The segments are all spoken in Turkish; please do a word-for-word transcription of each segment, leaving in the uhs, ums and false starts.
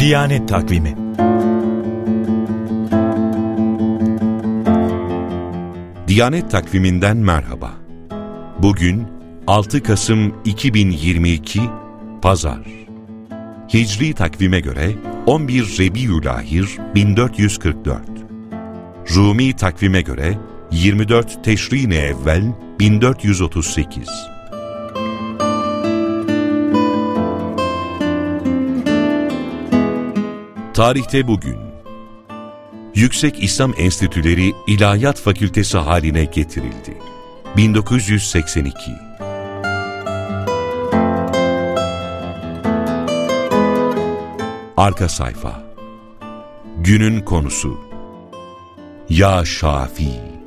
Diyanet Takvimi. Diyanet Takvimi'nden merhaba. Bugün altı Kasım iki bin yirmi iki Pazar. Hicri takvime göre on bir Rebiülahir bin dört yüz kırk dört. Rumi takvime göre yirmi dört Teşrin-i Evvel bin dört yüz otuz sekiz. Tarihte bugün Yüksek İslam Enstitüleri İlahiyat Fakültesi haline getirildi. bin dokuz yüz seksen iki. Arka sayfa. Günün konusu: Ya Şafi.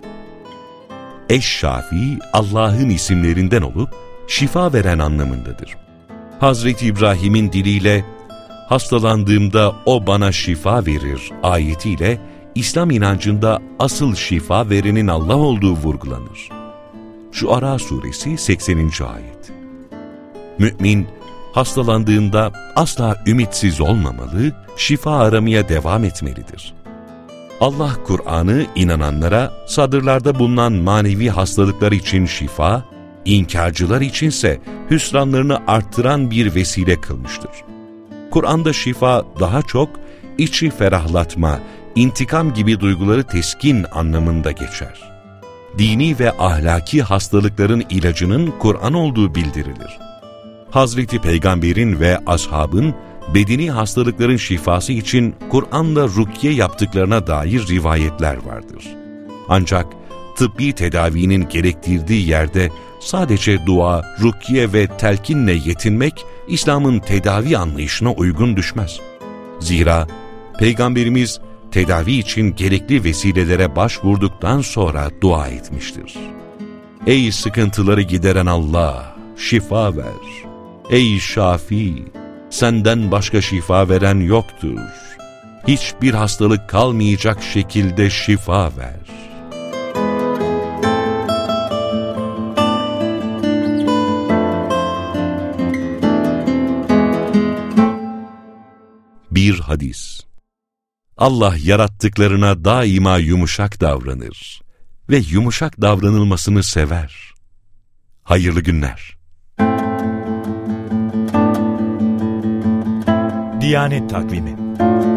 Eş-Şafi, Allah'ın isimlerinden olup şifa veren anlamındadır. Hazreti İbrahim'in diliyle hastalandığımda o bana şifa verir ayetiyle İslam inancında asıl şifa verenin Allah olduğu vurgulanır. Şuara suresi sekseninci ayet. Mümin hastalandığında asla ümitsiz olmamalı, şifa aramaya devam etmelidir. Allah Kur'an'ı inananlara sadırlarda bulunan manevi hastalıklar için şifa, inkarcılar içinse hüsranlarını arttıran bir vesile kılmıştır. Kur'an'da şifa daha çok içi ferahlatma, intikam gibi duyguları teskin anlamında geçer. Dini ve ahlaki hastalıkların ilacının Kur'an olduğu bildirilir. Hazreti Peygamber'in ve ashabın bedeni hastalıkların şifası için Kur'an'la rukiye yaptıklarına dair rivayetler vardır. Ancak tıbbi tedavinin gerektirdiği yerde sadece dua, rukiye ve telkinle yetinmek İslam'ın tedavi anlayışına uygun düşmez. Zira Peygamberimiz tedavi için gerekli vesilelere başvurduktan sonra dua etmiştir. Ey sıkıntıları gideren Allah, şifa ver. Ey Şafi, senden başka şifa veren yoktur. Hiçbir hastalık kalmayacak şekilde şifa ver. Bir hadis. Allah yarattıklarına daima yumuşak davranır ve yumuşak davranılmasını sever. Hayırlı günler. Diyanet Takvimi.